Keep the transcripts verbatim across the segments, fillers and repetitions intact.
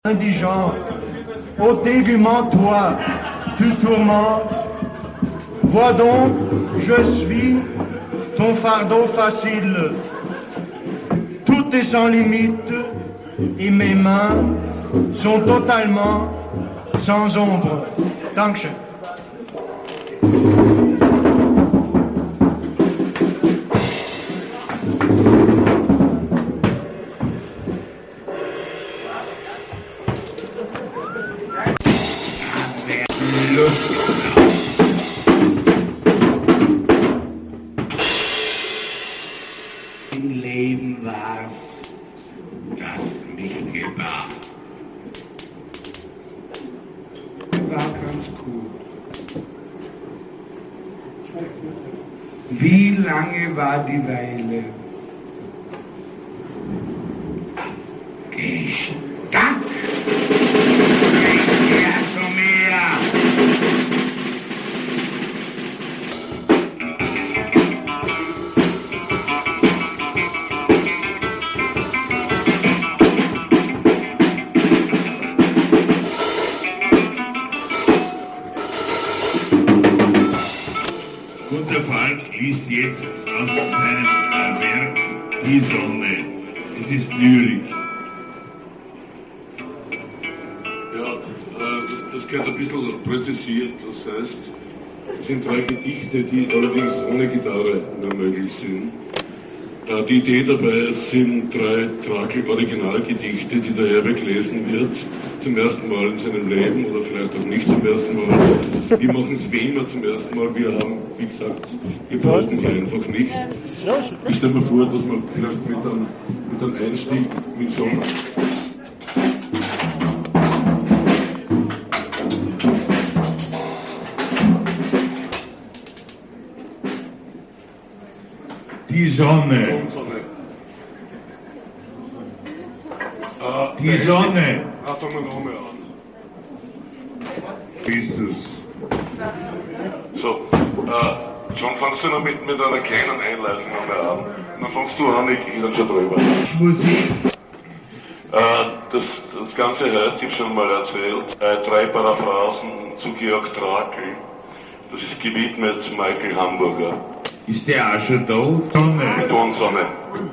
Indigent, au tégument toi, tu tourmentes, vois donc, je suis ton fardeau facile, tout est sans limite, et mes mains sont totalement sans ombre. Dankeschön. Im Leben war's, das mich gebar. War ganz gut. Wie lange war die Weile? Gestank! Her zu mir! Gunter Falk liest jetzt aus seinem äh, Werk Die Sonne. Es ist Lyrik. Ja, äh, das, das gehört ein bisschen präzisiert. Das heißt, es sind drei Gedichte, die allerdings ohne Gitarre nur möglich sind. Äh, die Idee dabei sind drei Krakel Originalgedichte, die der Herweg lesen wird. Zum ersten Mal in seinem Leben oder vielleicht auch nicht zum ersten Mal. Wir machen es wie immer zum ersten Mal. Wir haben, wie gesagt, wir brauchen es einfach nicht. Ich stelle mir vor, dass man vielleicht mit einem, mit einem Einstieg mit so einem Die Sonne. Äh, Die Sonne. Ah, fangen wir nochmal an. Ist es. So, äh, John, fangst du noch mit, mit einer kleinen Einleitung nochmal an? Dann fangst du an, ich gehe dann schon drüber. Musik. Äh, das, das Ganze heißt, ich habe schon mal erzählt, äh, drei Paraphrasen zu Georg Trakl. Das ist gewidmet Michael Hamburger. Ist der auch schon da? Sonne. Die Tonsonne.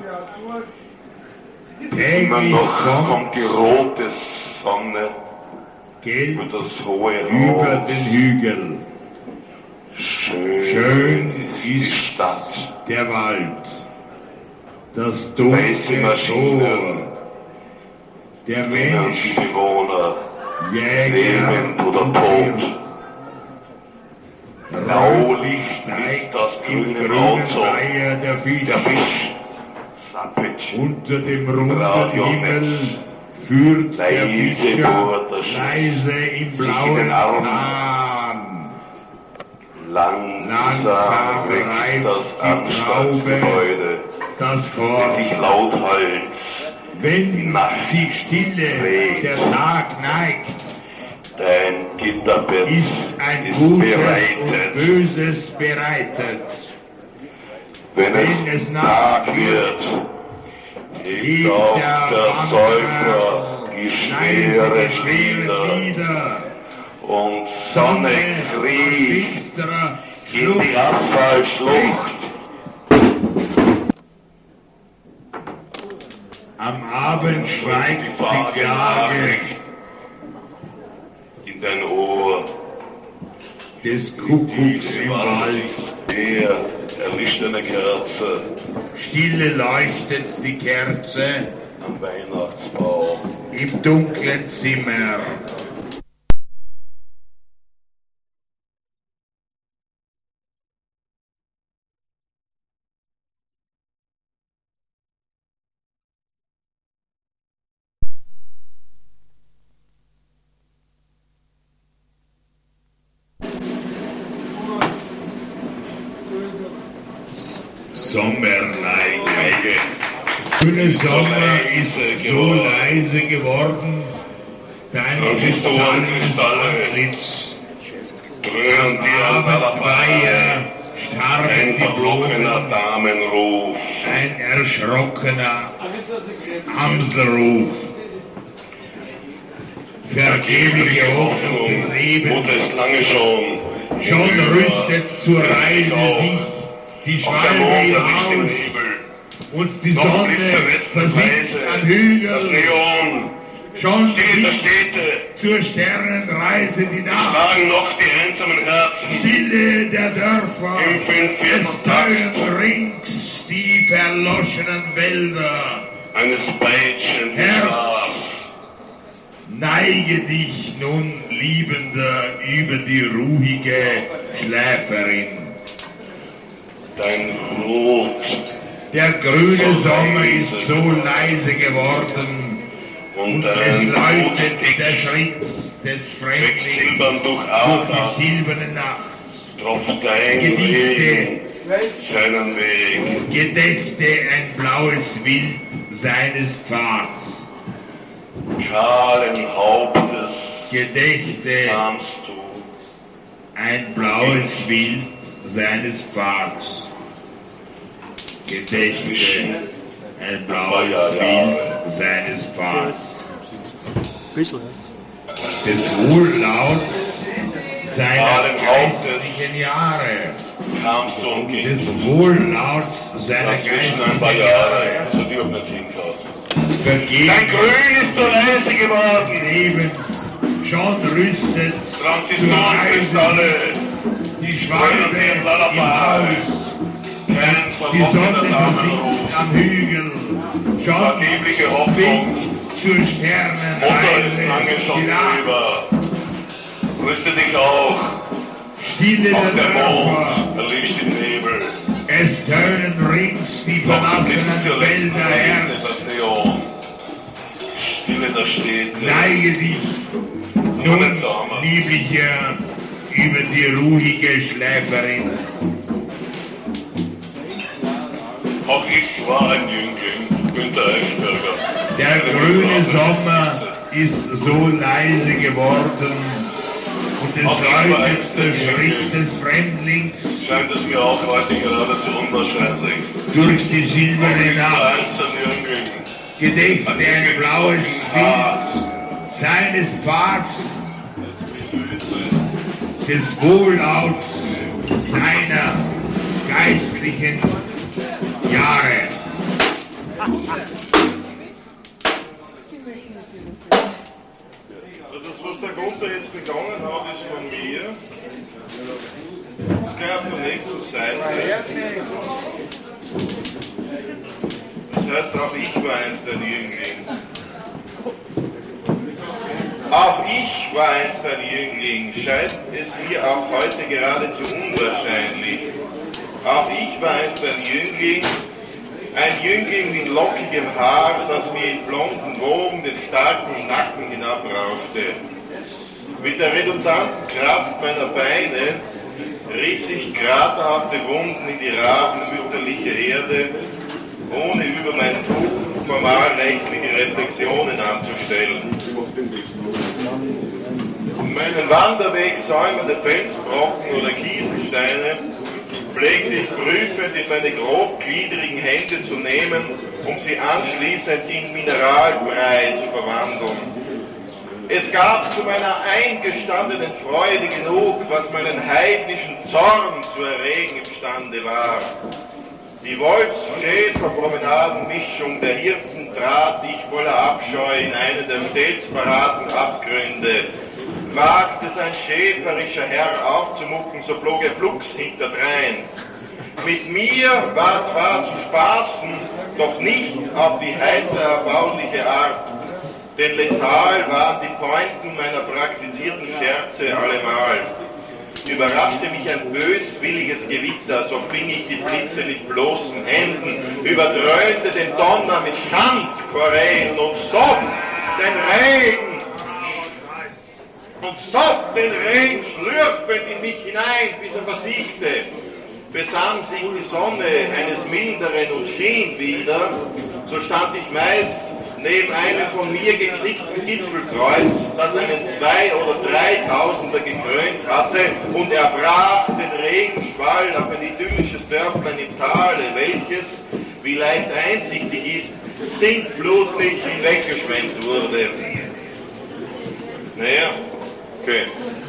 Immer Täglich noch kommt kommt die rote Sonne Geld über das hohe über Haus. den Hügel. Schön, Schön ist die ist Stadt. der Wald. Das Weiße dunkle Maschinen, Tor. Der die Mensch, Bewohner, Jäger lebend oder und tot. Wirt. Blaulicht Steigt ist das im grüne grünen Auto. Weiher der Fisch. Der Fisch sappelt. Unter dem runden Radionetz. Himmel führt der Leise Fischer bohrt das Schiff leise im sich in blauen den Arm. Kahn. Langsam Langsam wächst reift das die Anstaltsgebäude, Das wenn Korn. sich lauthals Wenn Nacht die Stille trägt. der Tag neigt, dein Gitterbett ist ein ist Gutes und bereitet. Böses bereitet. Wenn Wenn es es Tag Nacht wird, Hebt hebt auch der der Wanderer Säufer die schwere schweren Lieder Lieder. und Sonne kriecht finsterer in Schlucht. die Asphaltschlucht. Am Abend schweigt Die die vage Klage Nachricht in dein Ohr. des Kuckucks Diese im Wald. der erlischt eine Kerze Stille leuchtet die Kerze am Weihnachtsbaum. im dunklen Zimmer. Sommerneige. Schöne Sommer ist so leise geworden, dein Kristallantlitz. Dröhnt dir an der Weiher starrt ein die verblockener Blumen, Damenruf. ein erschrockener Amselruf. vergebliche Hoffnung des und Lebens. es lange schon. Schon rüstet zur Reise sich die Auch der Mond Schwalbe erlischt im aus Nebel. und die Noch Sonne blitzt der Westen versinkt Weise. am Das Hügel. Neon, Schon Stille der fliegt Städte, zur Sternenreise die Nacht. schlagen noch die einsamen Herzen. Stille der Dörfer, Im Fünfvierteltakt. es tönen rings die verloschenen Wälder. Eines peitschenden Herr. Schlafs. Neige dich nun, Liebender, über die ruhige Schläferin. Dein Rot Der grüne So Sommer leise. ist so leise geworden und und es dein läutet Blutdick der Schritt des Fremdlings wegsilbern durch durch Adern, die silberne Nacht. tropft dein Gedichte. Regen seinen Weg. Gedächte ein blaues Wild seines Pfads. Kahlen Hauptes Gedächte kamst du, ein blaues Wild seines Pfads. Gedächte ein blaues Wild seines Pfads. Des Wohllauts seiner geistlichen Jahre. kamst du und Des gehst Wohllauts seiner dazwischen ein paar geistlichen Jahre, Jahre. zu dir nicht hinschaut. Dein Vergeben Grün ist so leise geworden, Lebens schon rüstet zur Transistorenkristalle, die Schwalbe im Haus. kein Die verworrener Sonne versinkt Damenruf, am Hügel. Schon vergebliche Hoffnung, winkt zur Mutter ist Sternenreise lange schon die Nacht. drüber. Rüste dich auch, Stille auch der der Dörfer, Mond erlischt im Nebel. es tönen rings die Noch blitzt verlassenen zur letzten Wälder Reise her. das Neon. Stille der Städte, Neige dich nun, lieblicher, über die ruhige Schläferin. auch ich war ein Jüngling, Günter Eichberger. Der grüne Sommer ist so leise geworden und es läutet der Schritt des Fremdlings Scheint es mir auch heute geradezu unwahrscheinlich. durch die Auch silberne ich war Nacht. einst ein Jüngling. Gedächte ein blaues Wild seines Pfads, des Wohllauts seiner geistlichen Jahre. Also das, was der Gunther jetzt begonnen hat, ist von mir. Das gleich auf der nächsten Seite. Das heißt, auch ich war einst ein Jüngling. Auch ich war einst ein Jüngling, scheint es mir auch heute geradezu unwahrscheinlich. Auch ich war einst ein Jüngling, ein Jüngling mit lockigem Haar, das mir in blonden Wogen den starken Nacken hinabrauschte. Mit der redundanten Kraft meiner Beine riss ich kraterhafte Wunden in die rabenmütterliche Erde, ohne über mein Tuch formal rechtliche Reflexionen anzustellen. Meinen Wanderweg säumende Felsbrocken oder Kieselsteine pflegte ich prüfend in meine grobgliedrigen Hände zu nehmen, um sie anschließend in Mineralbrei zu verwandeln. Es gab zu meiner eingestandenen Freude genug, was meinen heidnischen Zorn zu erregen imstande war. Die Wolfs-Schäfer-Promenaden-Mischung der Hirten trat ich voller Abscheu in einen der stets paraten Abgründe. Wagt es ein schäferischer Herr aufzumucken, so flog er flugs hinterdrein. Mit mir war zwar zu spaßen, doch nicht auf die heiter erbauliche Art, denn letal waren die Pointen meiner praktizierten Scherze allemal. Überraschte mich ein böswilliges Gewitter, so fing ich die Blitze mit bloßen Händen, überdröhnte den Donner mit Schandchorälen und soff den Regen, und soff den Regen schlürfend in mich hinein, bis er versiegte. Besann sich die Sonne eines milderen und schien wieder, so stand ich meist neben einem von mir geknickten Gipfelkreuz, das einen Zwei- oder Dreitausender gekrönt hatte, und er brach den Regenschwall auf ein idyllisches Dörflein im Tale, welches, wie leicht einsichtig ist, sintflutlich hinweggeschwemmt wurde. Danke.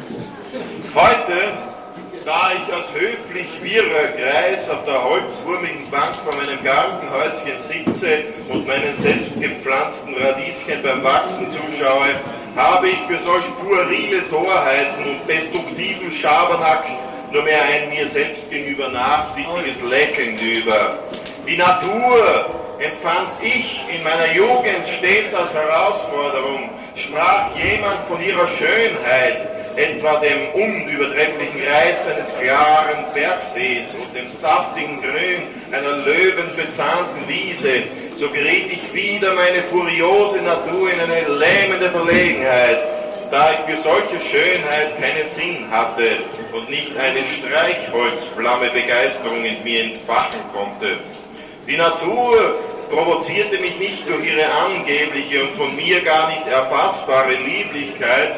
Heute, da ich als höflich wirrer Greis auf der holzwurmigen Bank vor meinem Gartenhäuschen sitze und meinen selbstgepflanzten Radieschen beim Wachsen zuschaue, habe ich für solch puerile Torheiten und destruktiven Schabernack nur mehr ein mir selbst gegenüber nachsichtiges Lächeln über. Die Natur empfand ich in meiner Jugend stets als Herausforderung. Sprach jemand von ihrer Schönheit, etwa dem unübertrefflichen Reiz eines klaren Bergsees und dem saftigen Grün einer löwenbezahnten Wiese, so geriet ich wieder meine furiose Natur in eine lähmende Verlegenheit, da ich für solche Schönheit keinen Sinn hatte und nicht eine Streichholzflamme Begeisterung in mir entfachen konnte. Die Natur provozierte mich nicht durch ihre angebliche und von mir gar nicht erfassbare Lieblichkeit.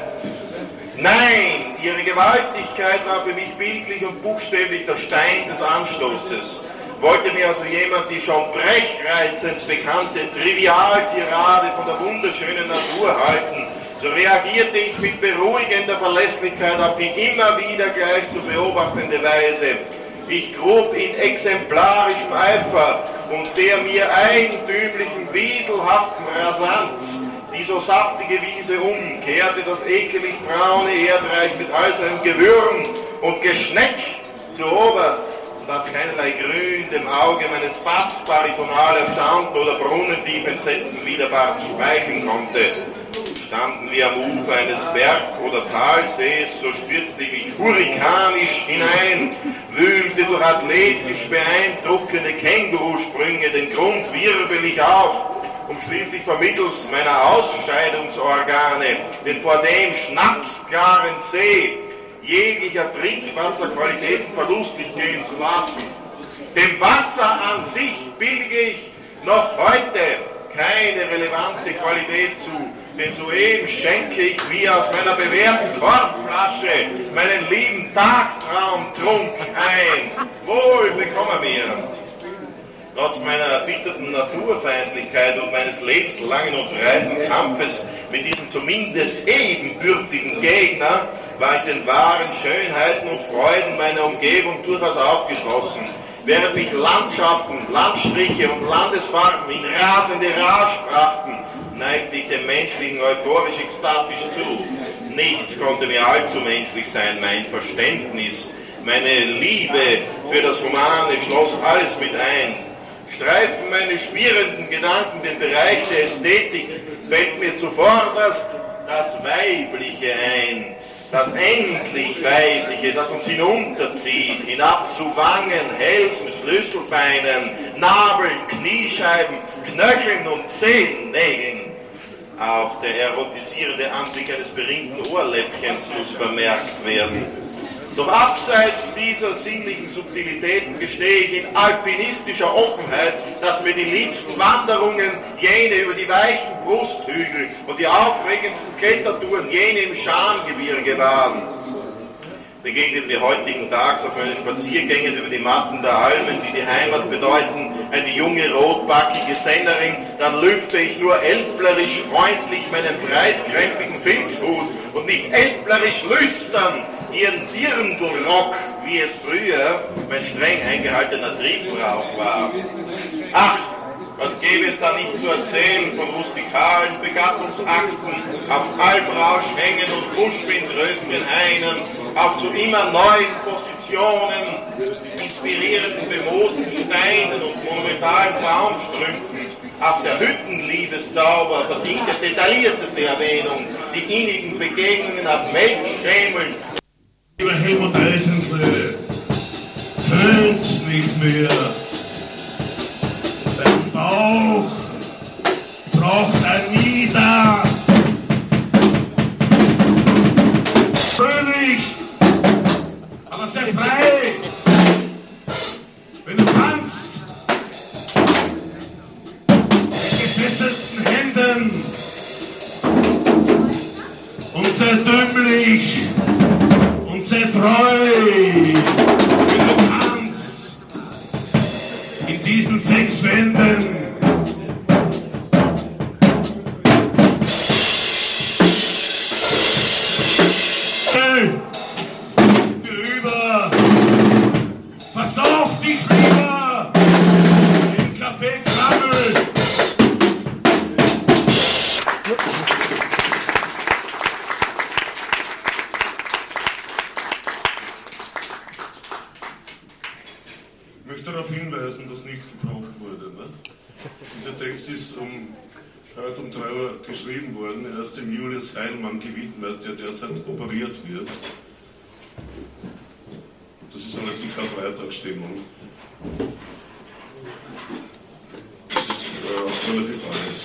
Nein, ihre Gewaltigkeit war für mich bildlich und buchstäblich der Stein des Anstoßes. Wollte mir also jemand die schon brechreizend bekannte Trivialtirade von der wunderschönen Natur halten, so reagierte ich mit beruhigender Verlässlichkeit auf die immer wieder gleich zu beobachtende Weise. Ich grub in exemplarischem Eifer und der mir eigentümlichen wieselhaften Rasanz die so saftige Wiese um, kehrte das ekelig braune Erdreich mit all seinem Gewürm und Geschneck zu oberst, sodass keinerlei Grün dem Auge meines Bassbaritonal erstaunten oder brunnentief entsetzten Widerbarts schmeicheln konnte. Standen wir am Ufer eines Berg- oder Talsees, so stürzte ich mich hurrikanisch hinein, wühlte durch athletisch beeindruckende Kängurusprünge den Grund wirbelig auf, um schließlich vermittels meiner Ausscheidungsorgane den vor dem schnapsklaren See jeglicher Trinkwasserqualitätenverlust nicht gehen zu lassen. Dem Wasser an sich billige ich noch heute keine relevante Qualität zu, denn soeben schenke ich mir aus meiner bewährten Korbflasche meinen lieben Tagtraumtrunk ein. Wohl bekomme mir. Trotz meiner erbitterten Naturfeindlichkeit und meines lebenslangen und breiten Kampfes mit diesem zumindest ebenbürtigen Gegner war ich den wahren Schönheiten und Freuden meiner Umgebung durchaus aufgeschlossen. Während mich Landschaften, Landstriche und Landesfarben in rasende Rage brachten, neigte ich dem Menschlichen euphorisch-ekstatisch zu. Nichts konnte mir allzu menschlich sein, mein Verständnis, meine Liebe für das Humane schloss alles mit ein. Streifen meine schwirrenden Gedanken den Bereich der Ästhetik, fällt mir zuvorderst das Weibliche ein. Das endlich Weibliche, das uns hinunterzieht, hinab zu Wangen, Hälsen, Schlüsselbeinen, Nabeln, Kniescheiben, Knöcheln und Zehennägeln. Auch der erotisierende Anblick eines beringten Ohrläppchens muss vermerkt werden. Doch abseits dieser sinnlichen Subtilitäten gestehe ich in alpinistischer Offenheit, dass mir die liebsten Wanderungen jene über die weichen Brusthügel und die aufregendsten Klettertouren jene im Schamgebirge waren. Begegnet mir heutigen Tags auf meinen Spaziergängen über die Matten der Almen, die die Heimat bedeuten, eine junge rotbackige Sennerin, dann lüfte ich nur älplerisch freundlich meinen breitkrempigen Filzhut und nicht älplerisch lüstern ihren Dirndlrock, wie es früher mein streng eingehaltener Triebbrauch war. Ach, was gäbe es da nicht zu erzählen von rustikalen Begattungsakten, auf Albrausch hängen und Buschwindröschen einen, auf zu immer neuen Positionen, inspirierenden bemoosten Steinen und monumentalen Baumstrümpfen. Auf der Hüttenliebeszauber verdient der detaillierteste Erwähnung, die innigen Begegnungen auf Melkschämeln. Lieber Helmut Eisenflöh, tönt's nicht mehr. Dein Bauch braucht ein Nieder. Fröhlich, aber sehr frei. Wenn du tanzt, mit gefesselten Händen und sehr dümmlich und sehr treu, wenn du tanzt in diesen sechs Wänden. Heilmann gewidmet, der derzeit operiert wird. Das ist eine sicher Freitagsstimmung. Das ist äh, relativ alles.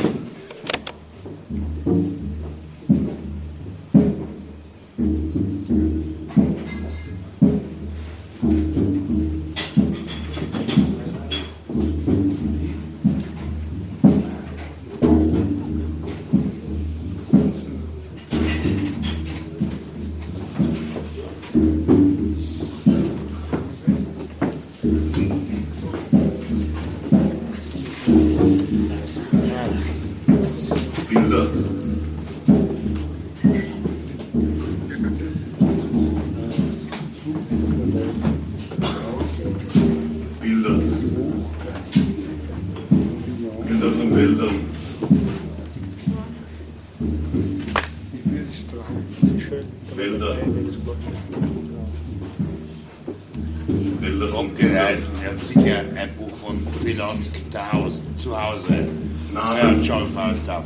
Rumgereist. Wir haben sicher ein Buch von Philon zu Hause. Sehr John Falstaff.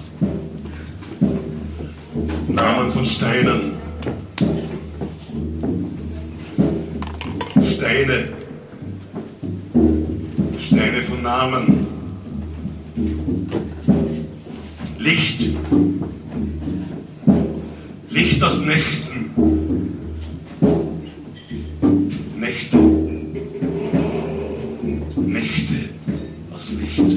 Namen von Steinen. Steine. Steine von Namen. Licht. Licht aus Nächten. Nächte. Nächte aus Licht.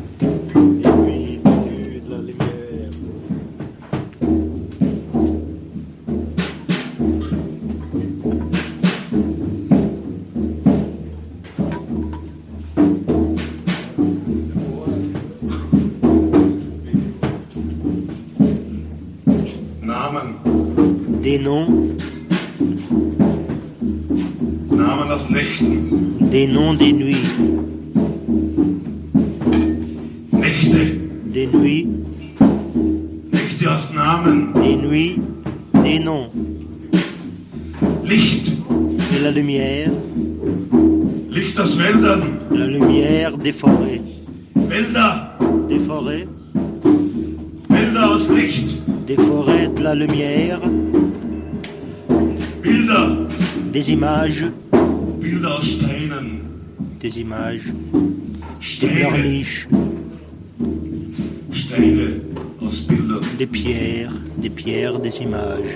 Namen. Des noms. Namen aus Nächten. Des noms des nuits. Nächte. Des nuits. Nächte aus Namen. Des nuits. Des noms. Licht. De la lumière. Licht aus Wäldern. La lumière des forêts. Wälder. Des forêts. Wälder aus Licht. Des forêts de la lumière. Bilder. Des images. Bilder aus Steinen. Des images. Des Steine. pleurniches. Steine aus Bildern. Des pierres. Des pierres, des images.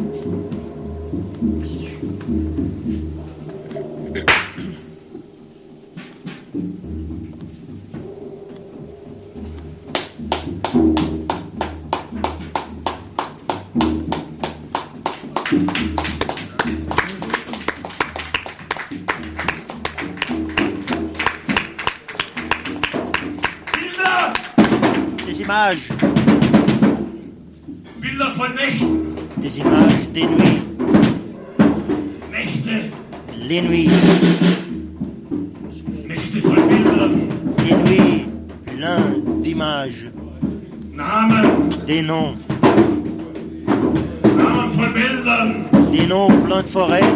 Images. Bilder von Nächten. Des images des nuits. Nächte. Les nuits. Nächte von Bildern. Les nuits plein d'images. Namen. Des noms. Namen von Wäldern. Des noms pleins de forêts.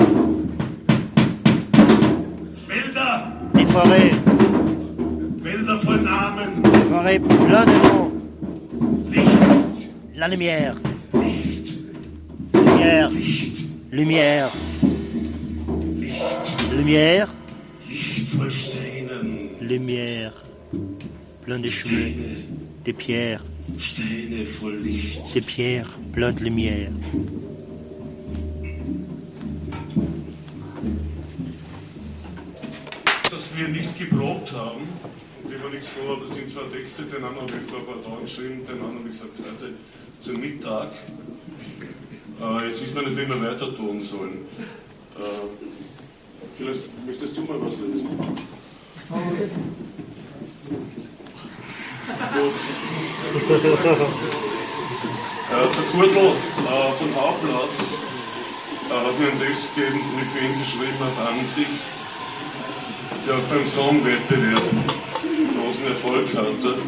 Wälder. Des forêts. Wälder von Namen. Des forêts pleins de noms. Licht. La lumière. Licht. Lumière. Licht. Lumière. Licht. Lumière. Licht voll Steinen. Lumière. Plein de chemins. Des pierres. Steine voll Licht. Des pierres pleines de lumière. Dass wir nicht geprobt haben, dem wir nichts vor, das sind zwei Texte, den einen habe ich vor ein paar Tagen geschrieben, den anderen habe ich gesagt, heute zum Mittag. Äh, jetzt ist man nicht, wie wir weiter tun sollen. Äh, vielleicht möchtest du mal was lesen? Gut. äh, der Kurtl äh, vom Bauplatz äh, hat mir einen Text gegeben, den ich für ihn geschrieben habe, an sich. Der beim Songwettbewerb großen Erfolg hatte.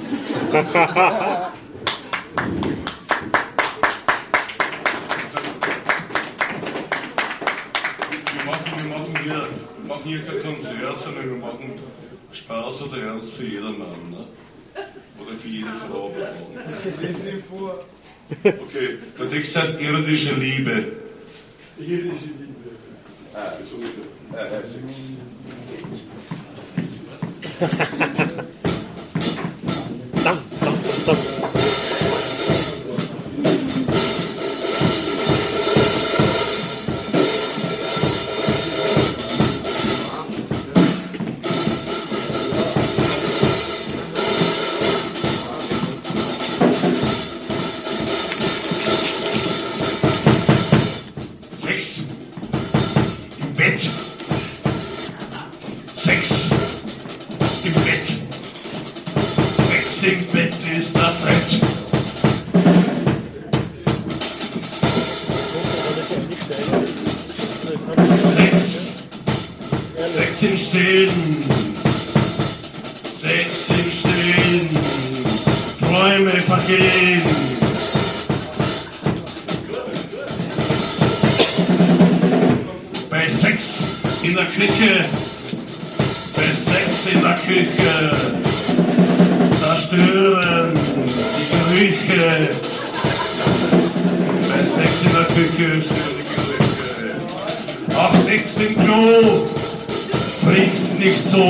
wir, machen, wir, machen hier, wir machen hier kein Konzert, sondern wir machen Spaß oder Ernst für jedermann. Ne? Oder für jede Frau. Ich lese ihn vor. Okay, der Text heißt irdische Liebe. Irdische Liebe. Ah, so äh, sechs. Dam, dam, dam. Bei Sex in der Küche, bei Sex in der Küche, da stören die Gerüche. Bei Sex in der Küche stören die Gerüche. Auch Sex im Klo bringt nicht so.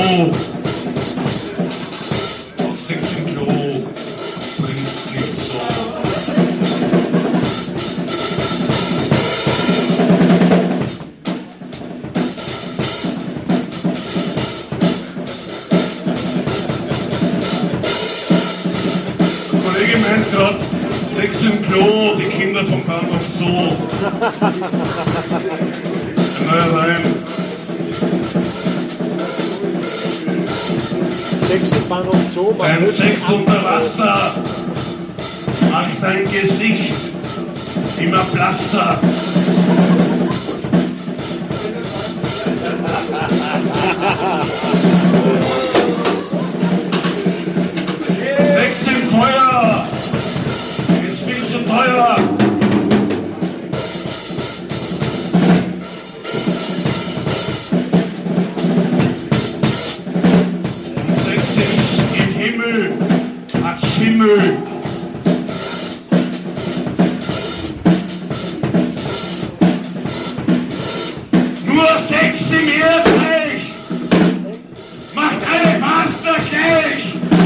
Auch Sex im Klo bringt nicht so. Ich meine gerade Sex im Klo, die Kinder vom Bahnhof Zoo. Ein neuer Reim. Sex im Bahnhof Zoo. Beim Sex unter Wasser macht dein Gesicht immer Pflaster. Sex im Feuer ist viel zu teuer. Sex im Himmel hat Schimmel. Nur Sex im Erdreich macht alle Master gleich.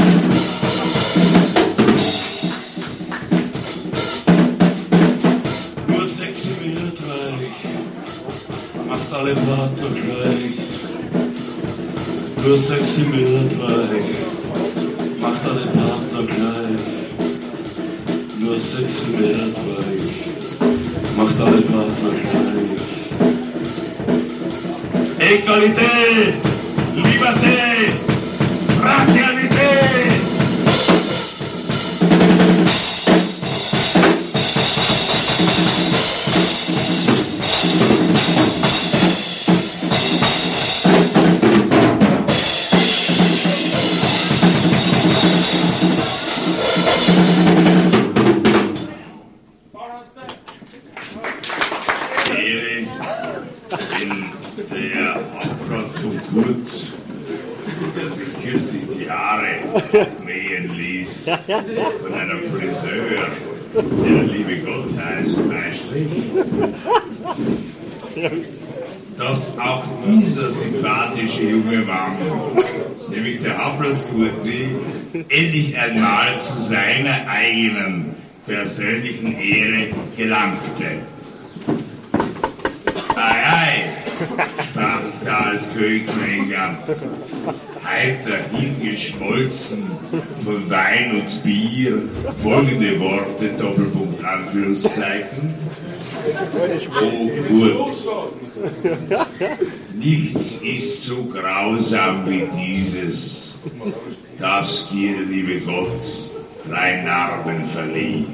Macht alle Partner gleich. Nur Sex im Erdreich macht alle Partner gleich. Nur Sex im Erdreich macht alle Partner gleich. Egalität, Liberté, Fraternität. Der Abgrad so kurz, dass ich kürzlich die Haare mähen ließ von einem Friseur, der liebe Gott heißt, Meistrich. Dass auch dieser sympathische junge Mann, nämlich der Hablaskurti, endlich einmal zu seiner eigenen persönlichen Ehre gelangte. Ei, ei, sprach ich da als König von England, heiter hingeschmolzen von Wein und Bier, folgende Worte, Doppelpunkt, Anführungszeichen. Oh gut, nichts ist so grausam wie dieses, das dir, liebe Gott, drei Narben verlieh.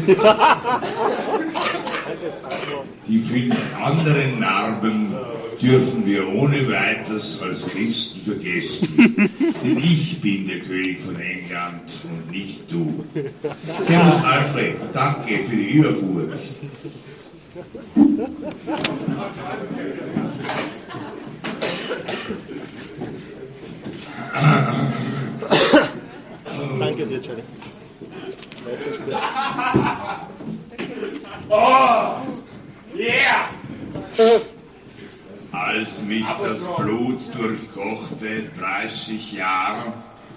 Die fünf anderen Narben dürfen wir ohne weiteres als Christen vergessen, denn ich bin der König von England und nicht du. Servus Alfred, danke für die Überfuhr. Danke dir, Johnny. Weißt du, das gut. Oh! Yeah! Als mich das Blut durchkochte, dreißig Jahre,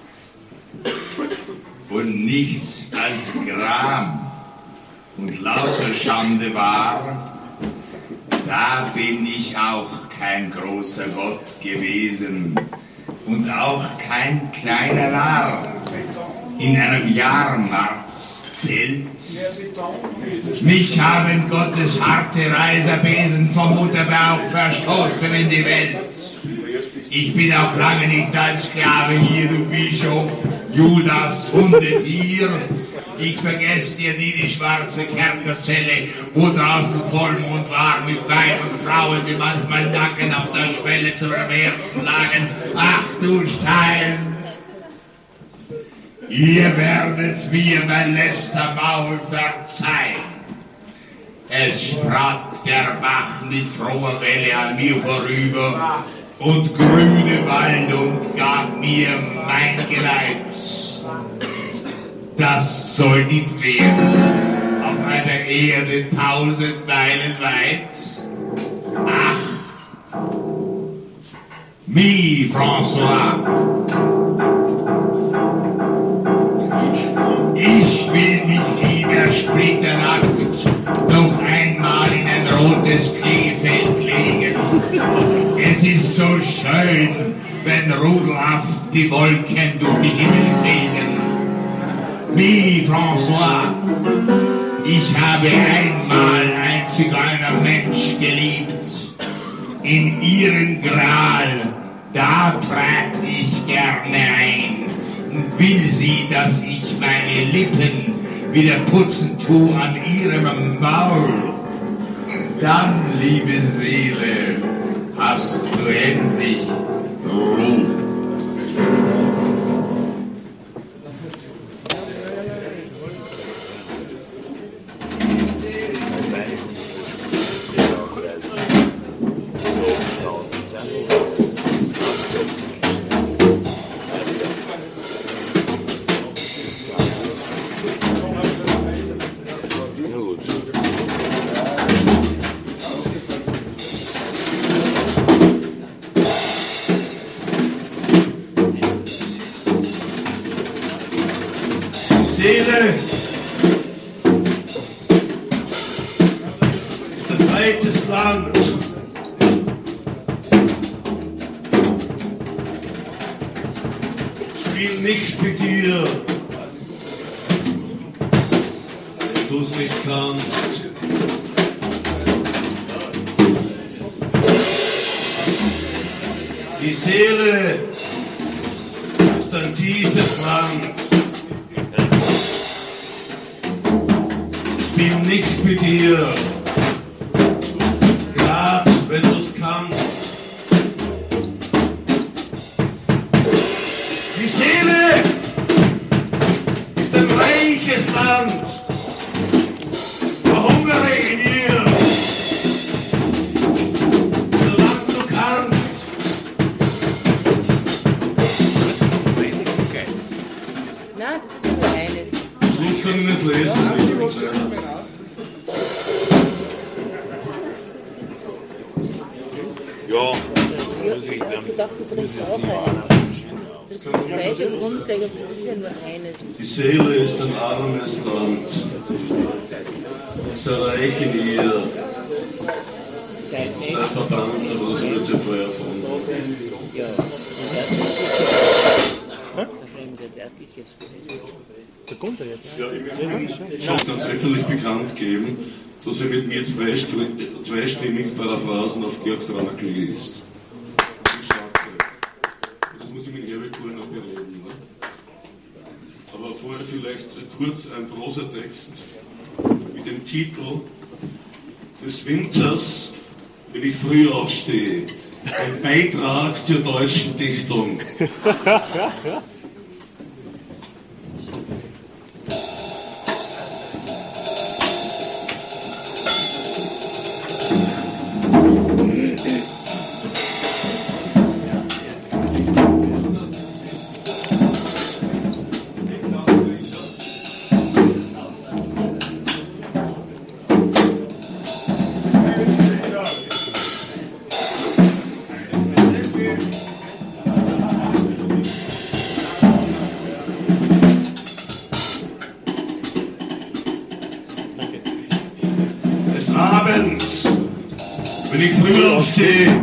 und nichts als Gram und lauter Schande war, da bin ich auch kein großer Gott gewesen und auch kein kleiner Narr in einem Jahrmarktszelt. Mich haben Gottes harte Reiserbesen vom Mutterbauch verstoßen in die Welt. Ich bin auch lange nicht als Sklave hier, du Bischof, Judas Hundetier. Ich vergesse dir nie die schwarze Kerkerzelle, wo draußen Vollmond war mit Weib und Frauen, die manchmal nacken auf der Schwelle zur Ersten lagen. Ach du Stein! Ihr werdet mir mein letzter Maul verzeihen. Es spratt der Bach mit froher Welle an mir vorüber und grüne Waldung gab mir mein Geleit. Das soll nicht werden auf einer Erde tausend Meilen weit. Ach, mi, François. Ich will mich lieber splitternackt noch einmal in ein rotes Kleefeld legen. Es ist so schön, wenn rudelhaft die Wolken durch den Himmel fegen. Wie, François, ich habe einmal ein Zigeunermensch geliebt. In ihren Gral, da trat ich gerne ein. Und will sie, dass ich meine Lippen wieder putzen tu an ihrem Maul. Dann, liebe Seele, hast du endlich Ruhe. Seele ist ein weites Land. Spiel nicht mit dir, wenn du es nicht kannst. Die Seele ist ein tiefes Land. Spiel nicht mit dir, grad wenn du's kannst. Die Seele ist ein reiches Land, verhungere in ihr, solange du kannst. Na, das ist nur eines. Ich kann nicht lesen. Ja, muss ich dann, muss es die Das zweite Grundleger, das ist ja nur eines. Die Seele ist ein armes Land. Sei reich in ihr. Sei verdammt, aber das wird sie vorher von. Ja, der Wertliches. Der kommt er jetzt. Ja, ich möchte ganz öffentlich bekannt geben, dass er mit mir zweistimmig Paraphrasen auf Georg Trakl liest. Das muss ich mit Ehrbefuhr noch bereden. Ne? Aber vorher vielleicht kurz ein Prosatext mit dem Titel des Winters, wenn ich früh aufstehe. Ein Beitrag zur deutschen Dichtung. Wenn ich früh aufstehe,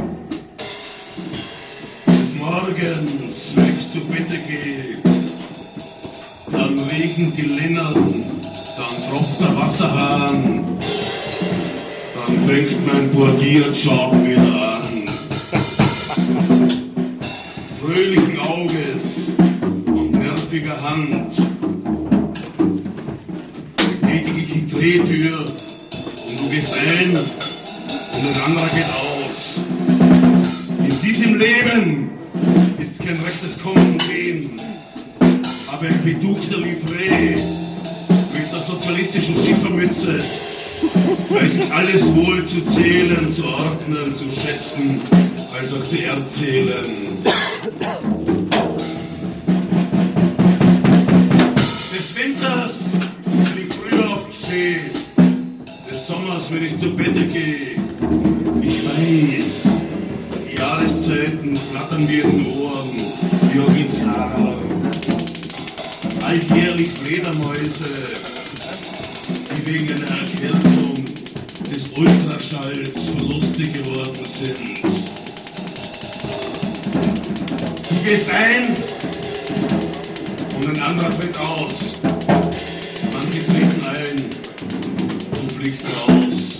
des Morgens, wenn ich zu Bette gehe, dann regnen die Linnen, dann tropft der Wasserhahn, dann fängt mein Bordierjob wieder an. Fröhlichen Auges und nerviger Hand betätige ich die Drehtür und du gehst ein und ein anderer geht aus. In diesem Leben ist kein rechtes Kommen und Gehen, aber ein betuchter Livree mit der sozialistischen Schiffermütze weiß ich alles wohl zu zählen, zu ordnen, zu schätzen, als auch zu erzählen. Des Winters, wenn ich früher aufstehe, des Sommers, wenn ich zu Bette gehe, ich weiß, die Jahreszeiten flattern mir in den Ohren, wie auch ins Haar. Alljährlich Fledermäuse, die wegen einer Erkältung des Ultraschalls verlustig geworden sind. Du gehst ein und ein anderer tritt aus. Manche treten ein, du fliegst raus.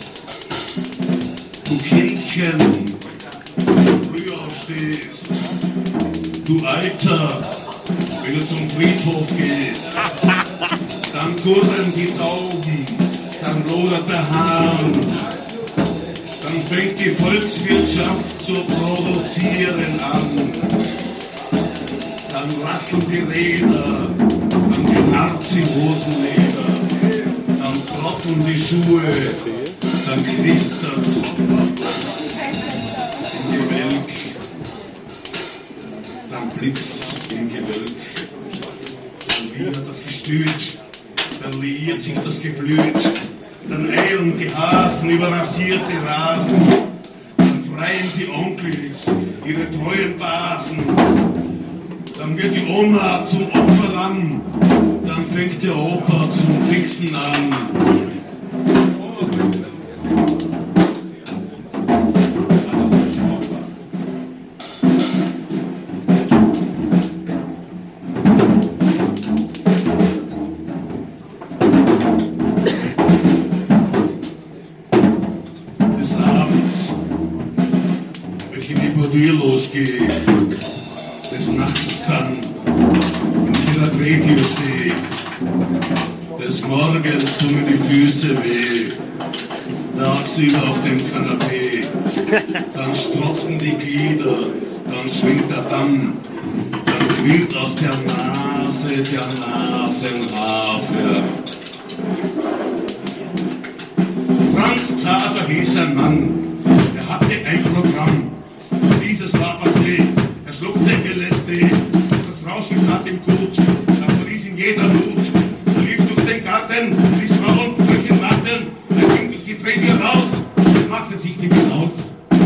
Du Kindchen, du früh aufstehst. Du Alter, wenn du zum Friedhof gehst. Dann kurren die Tauben, dann lodert der Hahn, dann fängt die Volkswirtschaft zu produzieren an. Dann rasseln die Räder, dann knarrt die Hosenleder, dann tropfen die Schuhe, dann knistert im Gewölk, dann blitzt im Gewölk, dann wiehert das Gestüt, dann liiert sich das Geblüt, dann eilen die Hasen über rasierte Rasen, dann freien die Onkels ihre treuen Basen, dann wird die Oma zum Opferlamm, dann fängt der Opa zum Fixen an. Losgehe, des Nachts dann in ihrer Drehtür stehe, des Morgens tun mir die Füße weh, tagsüber auf dem Kanapee, dann strotzen die Glieder, dann schwingt der Damm, dann quillt aus der Nase der Nasenhafer. Franz Zater hieß ein Mann, der hatte ein Programm. Dieses war passé, er schluckte L S D, das Rauschen tat ihm gut, da verließ ihn jeder Mut. Er lief durch den Garten, ließ Frauen Brüchen warten, er ging durch die Treppe raus, machte sich die Welt aus.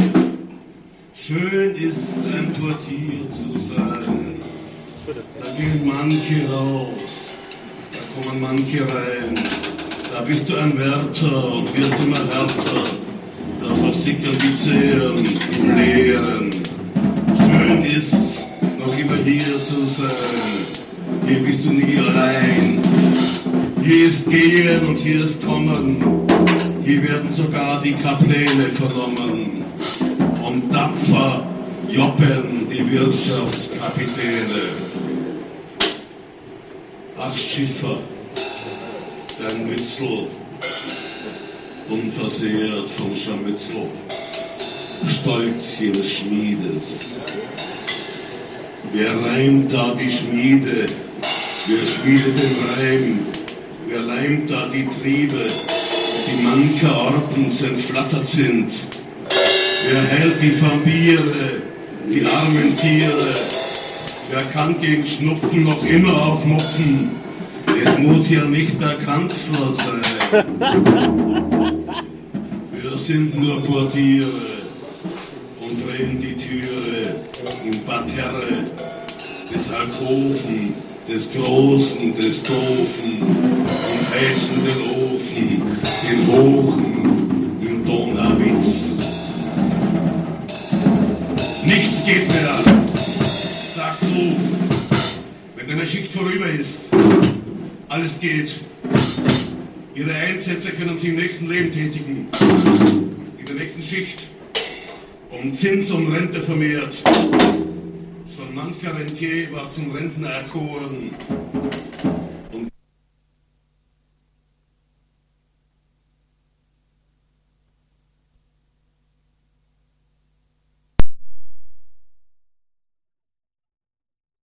Schön ist ein Portier zu sein, da gehen manche raus, da kommen manche rein, da bist du ein Wärter und wirst immer härter. Da versickern die Zehen im Leeren. Schön ist, noch immer hier zu sein. Hier bist du nie allein. Hier ist Gehen und hier ist Kommen. Hier werden sogar die Kapläne vernommen. Und tapfer joppen die Wirtschaftskapitäne. Ach Schiffer, dein Mützel, unversehrt vom Scharmützel, Stolz ihres Schmiedes. Wer reimt da die Schmiede? Wer schmiedet den Reim? Wer leimt da die Triebe, die mancherortens entflattert sind? Wer hält die Vampire, die armen Tiere? Wer kann gegen Schnupfen noch immer aufmucken? Es muss ja nicht der Kanzler sein. Wir sind nur Portiere und drehen die Türe im Parterre des Alkoven, des Großen, des Doofen und heißen den Ofen, den Hochen im Donauwitz. alles geht. Ihre Einsätze können Sie im nächsten Leben tätigen. In der nächsten Schicht. Um Zins und Rente vermehrt. Schon mancher Rentier war zum Rentner erkoren.